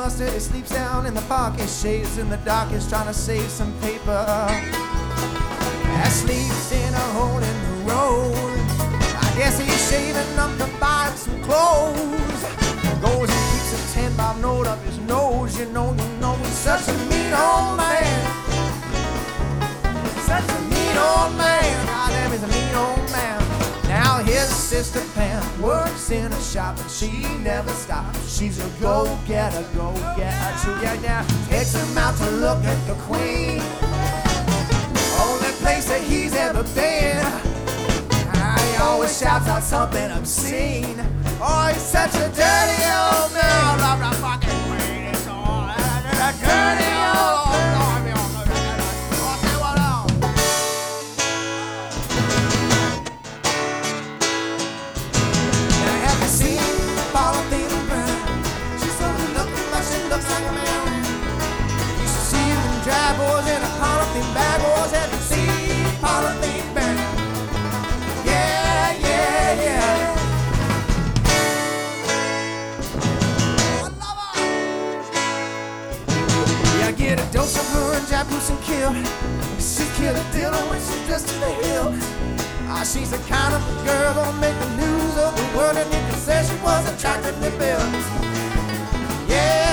mustard, he sleeps down in the park. His shades in the dark, he's trying to save some paper. That sleeps in a hole in the road. I guess he's shaving up to buy some clothes. Goes and keeps a 10-bob note up his nose. You know, he's such a mean old man. Such a mean old man. Goddamn, he's a mean old man. Now his sister Pam works in a shop and she never stops. She's a go-getter, go-getter. Yeah. Takes him out to look at the queen. Only place that he's ever been. He always shouts out something obscene. Oh, he's such a dirty old man. Love the fucking queen. It's all that dirty old man. Dry boys in a polythene bag, boys, have you seen polythene bag? Yeah. Oh, I love her. Yeah, I get a dose of her and jab Bruce and kill. She killed a dealer when she's dressed to the hill. She's the kind of girl gonna make the news of the world, and you can say she was attractively built. Yeah.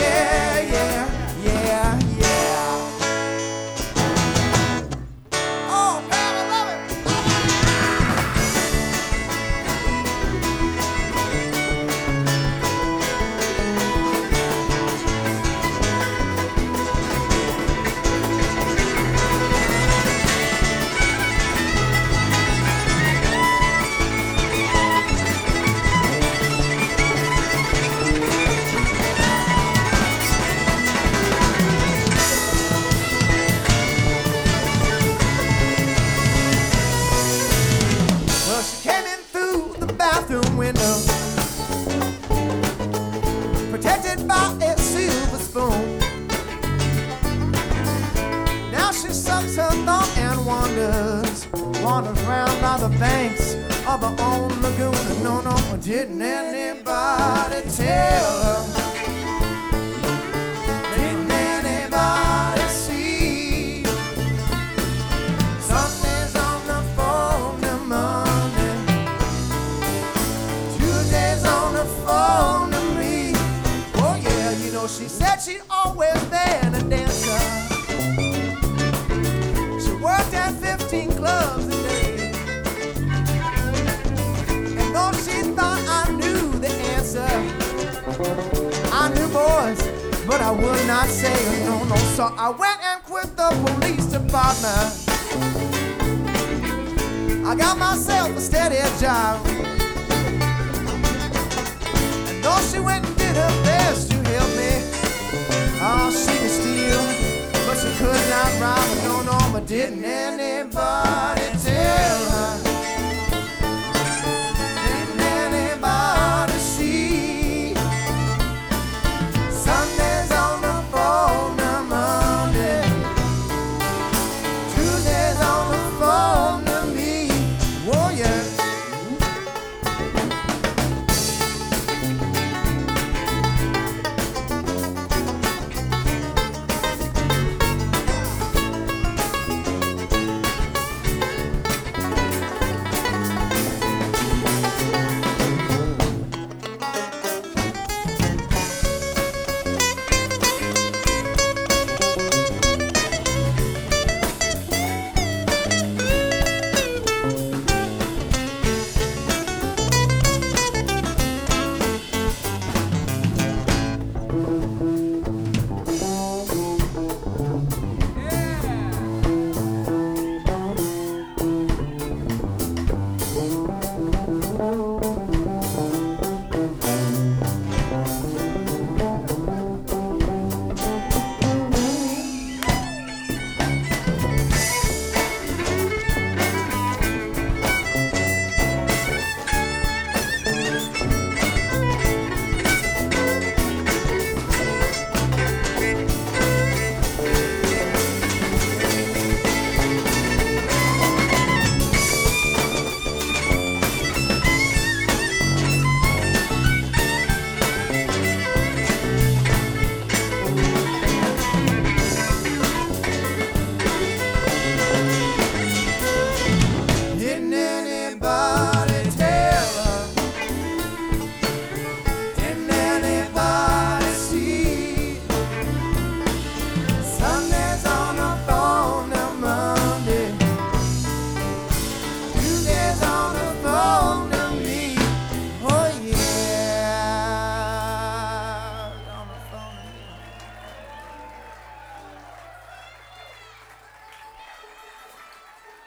Window, protected by a silver spoon. Now she sucks her thumb and wanders around by the banks of her own lagoon. No, didn't anybody tell her? Didn't anybody see? Something's on the phone to Monday. Phone to me. Oh yeah, you know she said she'd always been a dancer. She worked at 15 clubs a day. And though she thought I knew the answer, I knew boys, but I would not say no. So I went and quit the police department. I got myself a steady job. Though she went and did her best to help me. Oh, she could steal, but she could not rob. No, but didn't anybody tell her? Didn't anybody see? Sunday's on the phone to Monday. Tuesday's on the phone to me. Oh yeah.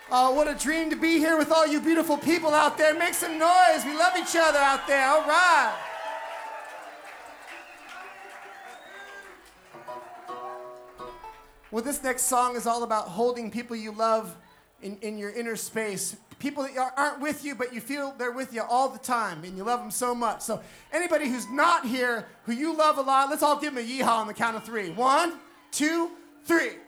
What a dream to be here with all you beautiful people out there. Make some noise. We love each other out there. All right. Well, this next song is all about holding people you love in your inner space. People that aren't with you, but you feel they're with you all the time, and you love them so much. So anybody who's not here, who you love a lot, let's all give them a yeehaw on the count of 3. 1, 2, 3.